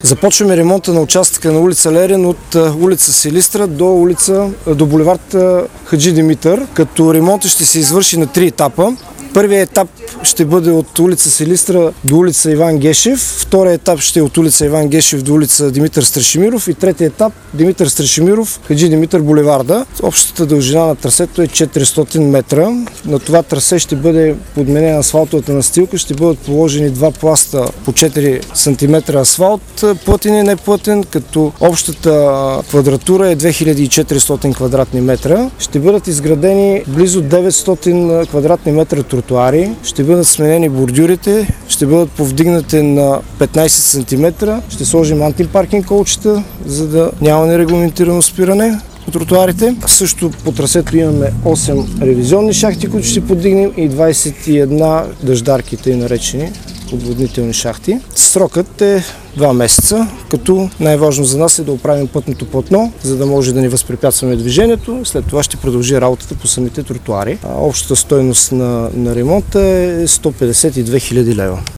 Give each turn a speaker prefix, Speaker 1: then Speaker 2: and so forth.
Speaker 1: Започваме ремонта на участъка на улица Лерин от улица Силистра до булевард Хаджи Димитър, като ремонтът ще се извърши на 3 етапа. Първият етап ще бъде от улица Силистра до улица Иван Гешев, вторият етап ще е от улица Иван Гешев до улица Димитър Страшимиров и третият етап Димитър Страшимиров, Хаджи Димитър булеварда. Общата дължина на трасето е 400 метра. На това трасе ще бъде подменена асфалтовата настилка, ще бъдат положени 2 пласта по 4 см асфалт, плътен и неплътен, като общата квадратура е 2400 квадратни метра. Ще бъдат изградени близо 900 квадратни метра тротуари, ще бъдат сменени бордюрите, ще бъдат повдигнати на 15 см, ще сложим антипаркинг колчета, за да няма нерегламентирано спиране по тротуарите. Също по трасето имаме 8 ревизионни шахти, които ще поддигнем и 21 дъждарки, тъй наречени отводнителни шахти. Срокът е 2 месеца, като най-важно за нас е да оправим пътното платно, за да може да ни възпрепятстваме движението. След това ще продължи работата по самите тротуари. Общата стойност на ремонта е 152 000 лева.